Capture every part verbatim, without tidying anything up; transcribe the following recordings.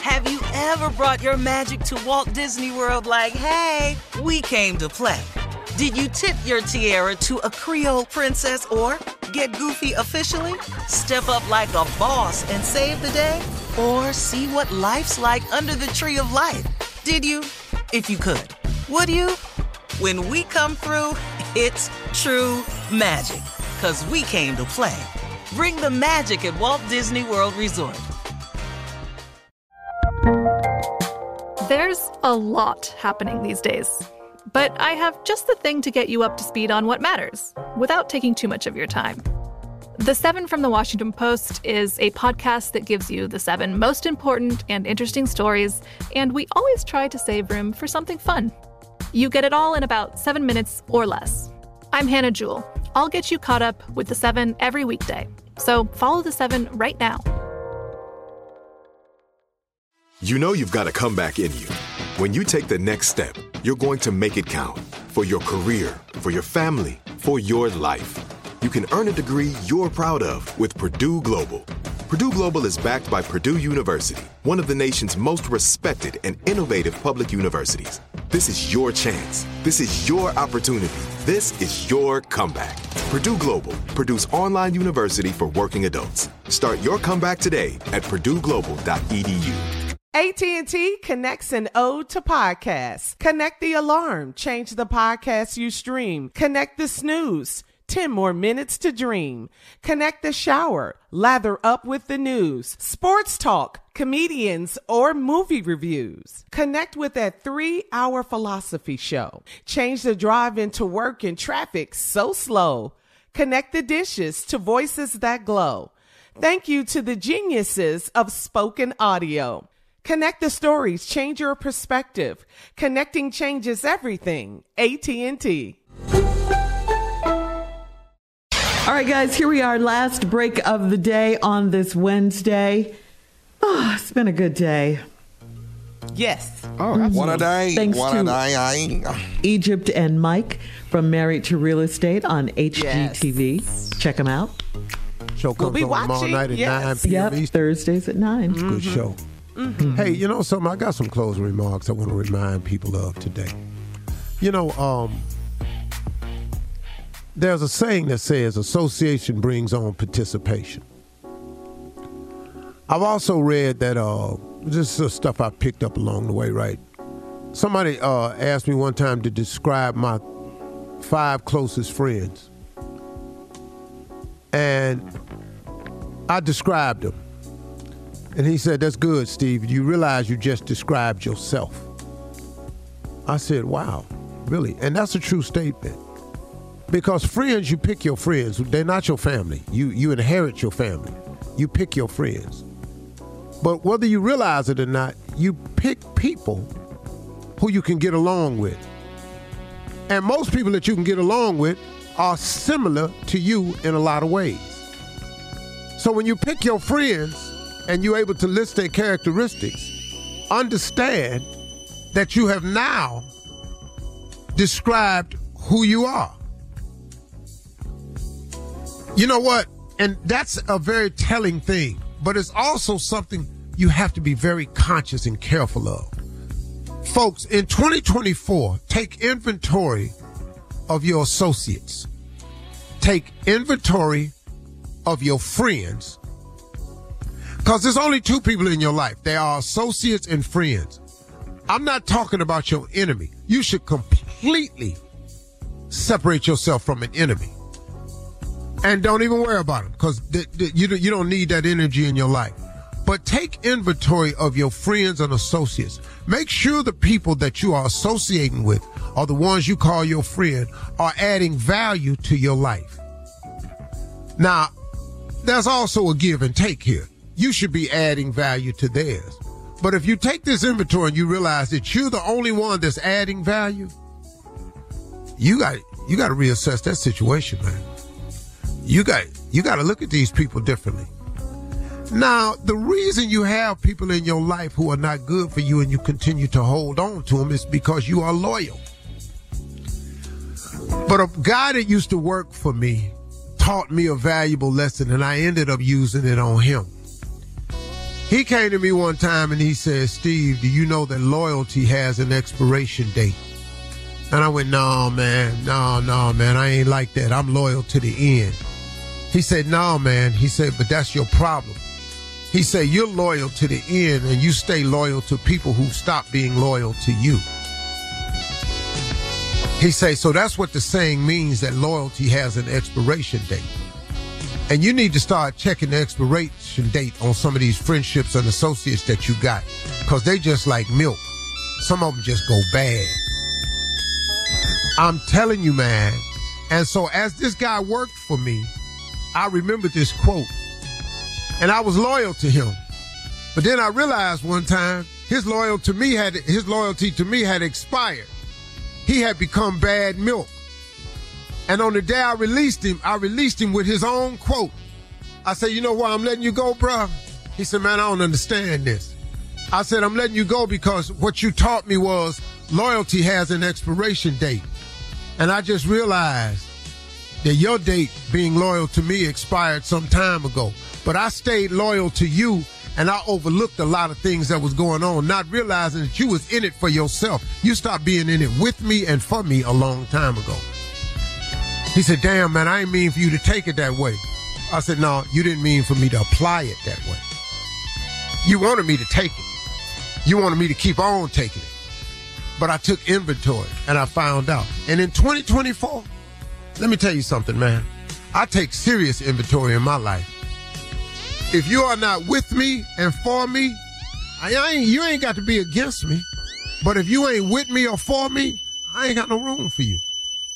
Have you ever brought your magic to Walt Disney World like, hey, we came to play? Did you tip your tiara to a Creole princess or get goofy officially? Step up like a boss and save the day? Or see what life's like under the tree of life? Did you? If you could. Would you? When we come through, it's true magic. 'Cause we came to play. Bring the magic at Walt Disney World Resort. There's a lot happening these days. But I have just the thing to get you up to speed on what matters, without taking too much of your time. The Seven from the Washington Post is a podcast that gives you the seven most important and interesting stories, and we always try to save room for something fun. You get it all in about seven minutes or less. I'm Hannah Jewell. I'll get you caught up with the seven every weekday. So follow the seven right now. You know you've got a comeback in you. When you take the next step, you're going to make it count. For your career, for your family, for your life. You can earn a degree you're proud of with Purdue Global. Purdue Global is backed by Purdue University, one of the nation's most respected and innovative public universities. This is your chance. This is your opportunity. This is your comeback. Purdue Global, Purdue's online university for working adults. Start your comeback today at purdue global dot e d u. A T and T connects an ode to podcasts. Connect the alarm. Change the podcast you stream. Connect the snooze. ten more minutes to dream. Connect the shower. Lather up with the news. Sports talk, comedians, or movie reviews. Connect with that three-hour philosophy show. Change the drive into work in traffic so slow. Connect the dishes to voices that glow. Thank you to the geniuses of spoken audio. Connect the stories, change your perspective. Connecting changes everything. A T and T. All right, guys, here we are. Last break of the day on this Wednesday. Oh, it's been a good day. Yes. Oh, mm-hmm. What a day. Thanks what to a day. Egypt and Mike from Married to Real Estate on H G T V. Yes. Check them out. Show comes we'll on tomorrow night at yes. nine p.m. Yep, Eastern. Thursdays at nine. It's a good mm-hmm. show. Mm-hmm. Hey, you know something? I got some closing remarks I want to remind people of today. You know, um, there's a saying that says association brings on participation. I've also read that, uh, this is stuff I picked up along the way, right? Somebody uh, asked me one time to describe my five closest friends. And I described them. And he said, that's good, Steve. You realize you just described yourself. I said, wow, really? And that's a true statement. Because friends, you pick your friends. They're not your family. You you inherit your family. You pick your friends. But whether you realize it or not, you pick people who you can get along with. And most people that you can get along with are similar to you in a lot of ways. So when you pick your friends and you're able to list their characteristics, understand that you have now described who you are. You know what? And that's a very telling thing, but it's also something you have to be very conscious and careful of. Folks, in twenty twenty-four, take inventory of your associates. Take inventory of your friends. Because there's only two people in your life. They are associates and friends. I'm not talking about your enemy. You should completely separate yourself from an enemy. And don't even worry about them, because th- th- you, you don't need that energy in your life. But take inventory of your friends and associates. Make sure the people that you are associating with, or the ones you call your friend, are adding value to your life. Now, there's also a give and take here. You should be adding value to theirs. But if you take this inventory and you realize that you're the only one that's adding value, you got you got to reassess that situation, man. You got you got to look at these people differently. Now, the reason you have people in your life who are not good for you and you continue to hold on to them is because you are loyal. But a guy that used to work for me taught me a valuable lesson, and I ended up using it on him. He came to me one time and he said, Steve, do you know that loyalty has an expiration date? And I went, no, man, no, no, man, I ain't like that. I'm loyal to the end. He said, no, man. He said, but that's your problem. He said, you're loyal to the end and you stay loyal to people who stop being loyal to you. He said, so that's what the saying means, that loyalty has an expiration date. And you need to start checking the expiration date on some of these friendships and associates that you got, because they just like milk. Some of them just go bad. I'm telling you, man. And so as this guy worked for me, I remembered this quote, and I was loyal to him. But then I realized one time his loyalty to me had his loyalty to me had expired. He had become bad milk. And on the day I released him, I released him with his own quote. I said, you know why I'm letting you go, bro? He said, man, I don't understand this. I said, I'm letting you go because what you taught me was loyalty has an expiration date. And I just realized that your date being loyal to me expired some time ago. But I stayed loyal to you, and I overlooked a lot of things that was going on, not realizing that you was in it for yourself. You stopped being in it with me and for me a long time ago. He said, damn, man, I didn't mean for you to take it that way. I said, no, you didn't mean for me to apply it that way. You wanted me to take it. You wanted me to keep on taking it. But I took inventory, and I found out. And in twenty twenty-four, let me tell you something, man. I take serious inventory in my life. If you are not with me and for me, I ain't, you ain't got to be against me. But if you ain't with me or for me, I ain't got no room for you.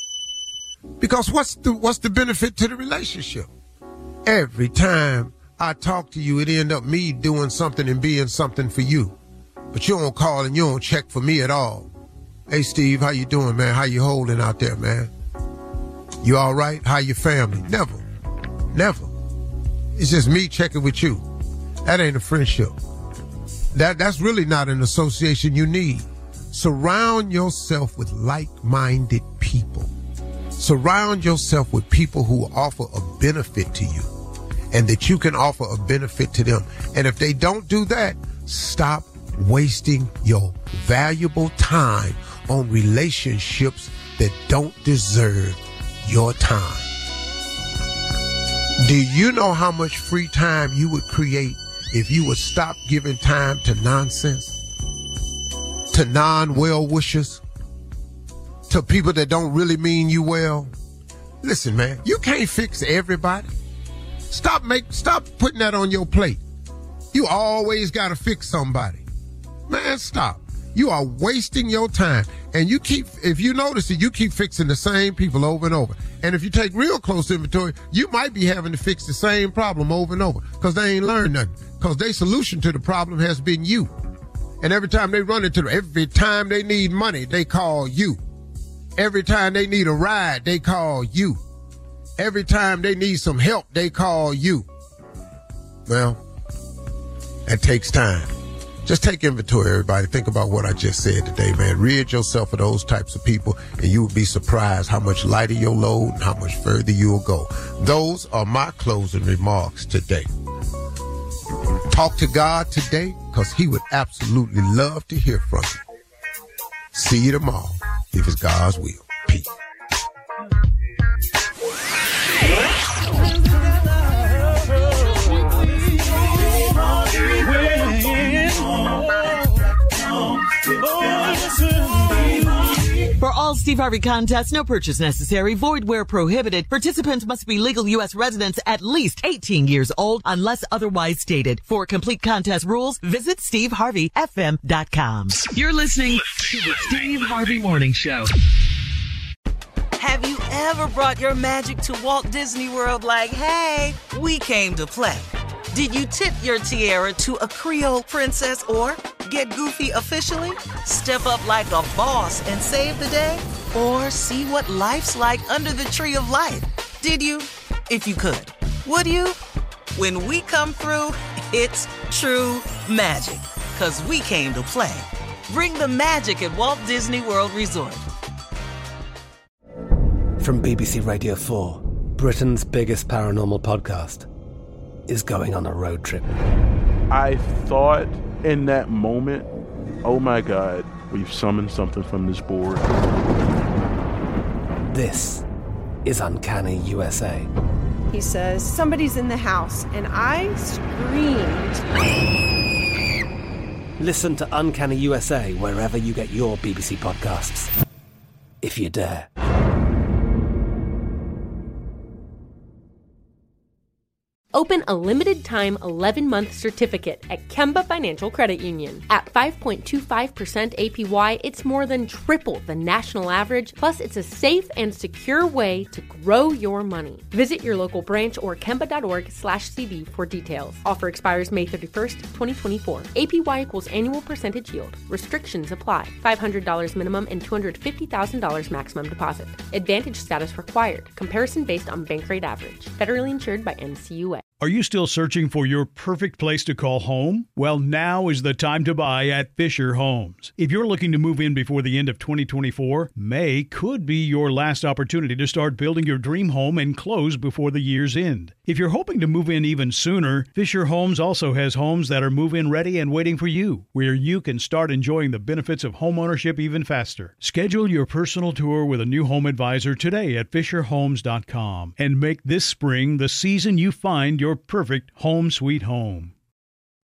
Because what's the what's the benefit to the relationship? Every time I talk to you, it end up me doing something and being something for you. But you don't call and you don't check for me at all. Hey, Steve, how you doing, man? How you holding out there, man? You all right? How your family? Never. Never. It's just me checking with you. That ain't a friendship. That That's really not an association you need. Surround yourself with like-minded people. Surround yourself with people who offer a benefit to you and that you can offer a benefit to them. And if they don't do that, stop wasting your valuable time on relationships that don't deserve your time. Do you know how much free time you would create if you would stop giving time to nonsense, to non-well-wishers, to people that don't really mean you well? Listen, man, you can't fix everybody. Stop make stop putting that on your plate. You always got to fix somebody. Man, stop. You are wasting your time. And you keep, if you notice it, you keep fixing the same people over and over. And if you take real close inventory, you might be having to fix the same problem over and over because they ain't learned nothing. Because their solution to the problem has been you. And every time they run into, every time they need money, they call you. Every time they need a ride, they call you. Every time they need some help, they call you. Well, that takes time. Just take inventory, everybody. Think about what I just said today, man. Rid yourself of those types of people, and you will be surprised how much lighter your load and how much further you will go. Those are my closing remarks today. Talk to God today, because he would absolutely love to hear from you. See you tomorrow, if it's God's will. Peace. For all Steve Harvey contests, no purchase necessary, void where prohibited. Participants must be legal U S residents at least eighteen years old unless otherwise stated. For complete contest rules, visit steve harvey f m dot com. You're listening to the Steve Harvey Morning Show. Have you ever brought your magic to Walt Disney World like, hey, we came to play? Did you tip your tiara to a Creole princess or get goofy officially? Step up like a boss and save the day? Or see what life's like under the tree of life? Did you? If you could. Would you? When we come through, it's true magic. 'Cause we came to play. Bring the magic at Walt Disney World Resort. From B B C Radio four, Britain's biggest paranormal podcast is going on a road trip. I thought in that moment, oh my God, we've summoned something from this board. This is Uncanny U S A. He says, somebody's in the house, and I screamed. Listen to Uncanny U S A wherever you get your B B C podcasts, if you dare. Open a limited-time eleven-month certificate at Kemba Financial Credit Union. At five point two five percent A P Y, it's more than triple the national average, plus it's a safe and secure way to grow your money. Visit your local branch or kemba.org slash CD for details. Offer expires May thirty-first, twenty twenty-four. A P Y equals annual percentage yield. Restrictions apply. five hundred dollars minimum and two hundred fifty thousand dollars maximum deposit. Advantage status required. Comparison based on bank rate average. Federally insured by N C U A. Are you still searching for your perfect place to call home? Well, now is the time to buy at Fisher Homes. If you're looking to move in before the end of twenty twenty-four, May could be your last opportunity to start building your dream home and close before the year's end. If you're hoping to move in even sooner, Fisher Homes also has homes that are move-in ready and waiting for you, where you can start enjoying the benefits of homeownership even faster. Schedule your personal tour with a new home advisor today at fisher homes dot com and make this spring the season you find your Your perfect home sweet home.